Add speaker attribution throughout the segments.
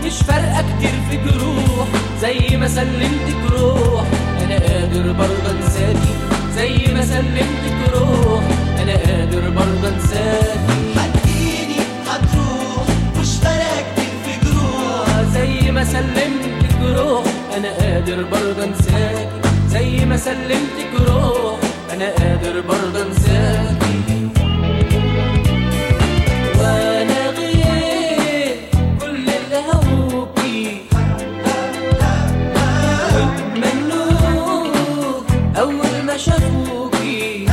Speaker 1: مش فارقة كتير في جروح، زي ما سلمتك روح أنا قادر برضه أنساكي، زي ما سلمتك روح أنا قادر برضه أنساكي.
Speaker 2: هتجيني هتروح مش فارقة كتير في جروح،
Speaker 1: زي ما سلمتك روح أنا قادر برضه أنساكي، زي ما سلمتك روح أنا قادر برضه أنساكي. وأنا غير كل اللي هووكي واتمنوك أول ما شافوكي.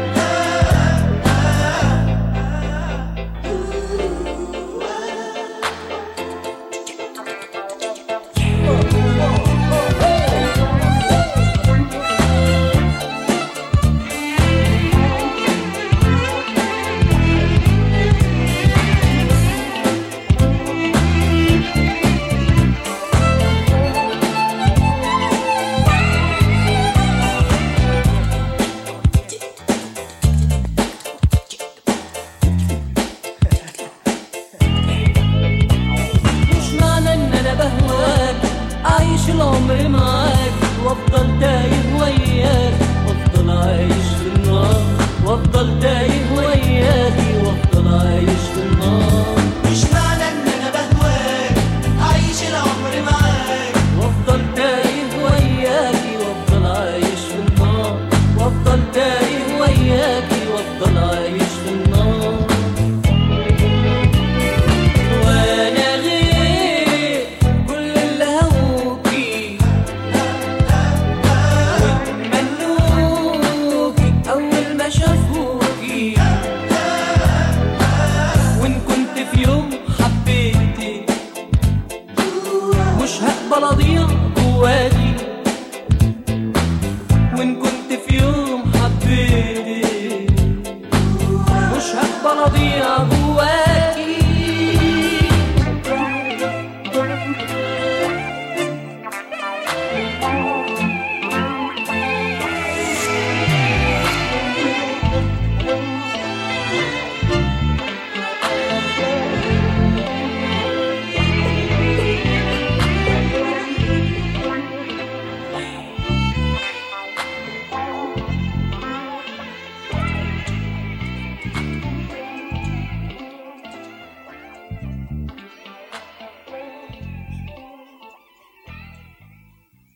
Speaker 1: أعيش العمر معاك وأفضل تايه وياك، وأفضل عايش في النار، وأفضل تايه وياكي، وأفضل عايش في النار.
Speaker 2: مش معنى إن أنا بهواك أعيش العمر معاك،
Speaker 1: وأفضل تايه وياكي، وأفضل عايش في النار، وأفضل تايه وياكي، وأفضل عايش في النار. وأنا غير كل اللي هووكي واتمنوكي أول ما شافوكي. وإن كنت في يوم حبيتك مش هقبل أضيع جواكي،